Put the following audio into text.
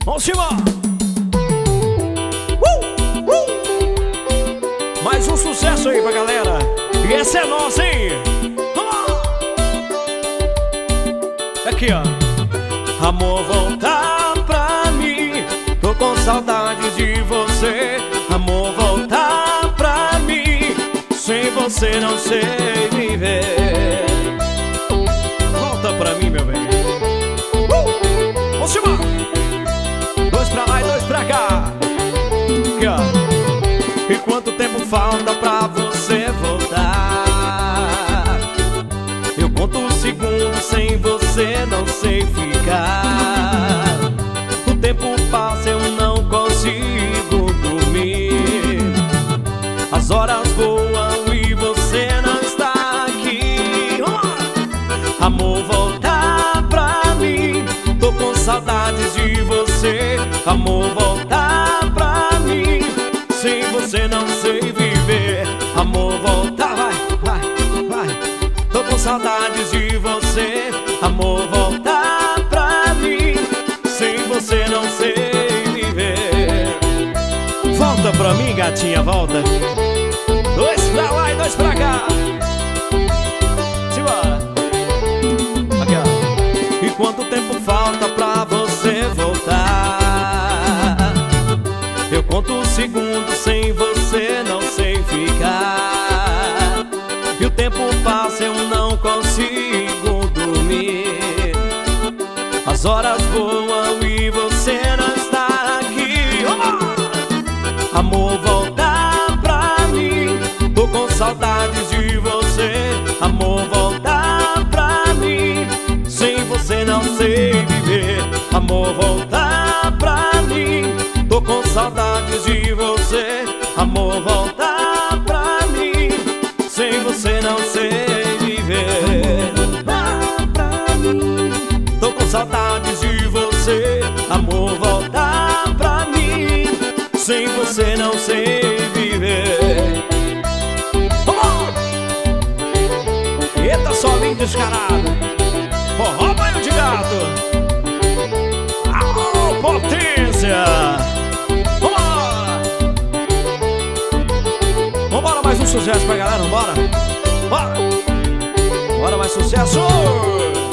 Vamos embora. Mais um sucesso aí pra galera. E essa é nossa, hein? Aqui, ó. Amor, voltar pra mim. Tô com saudade de você. Amor, voltar pra mim. Sem você não sei viver. Volta pra mim, meu bem. Vamos embora. Dois pra lá e dois pra cá. Aqui, ó. E quanto tempo falta pra você voltar? Eu conto um segundo, sem você não sei ficar. O tempo passa, eu não consigo dormir. As horas voam e você não está aqui. Amor, voltar pra mim. Tô com saudades de você. Amor, voltar pra mim. Sem você não sei viver. Amor, voltar, vai. Tô com saudades de você. Amor, voltar pra mim. Sem você não sei viver. Volta pra mim, gatinha, volta. Dois pra lá e dois pra cá. Simbora. Aqui, ó. E quanto tempo falta pra você voltar? Eu conto um segundo, sem você não sei ficar. E o tempo passa, eu não consigo dormir. As horas voam e você não está aqui. Amor, voltar pra mim. Tô com saudades de você. Amor, voltar pra mim. Sem você não sei viver. Amor, voltar pra mim. Tô com saudades de você. Amor, voltar pra mim. Sem você não sei viver. Voltar pra mim. Tô com saudades de você. Amor, voltar pra mim. Sem você não sei viver. Vamos! Eita, solinho descarado. Forró banho de gato. Alô, potência. Vambora, mais um sucesso pra galera, vambora. Bora mais sucesso.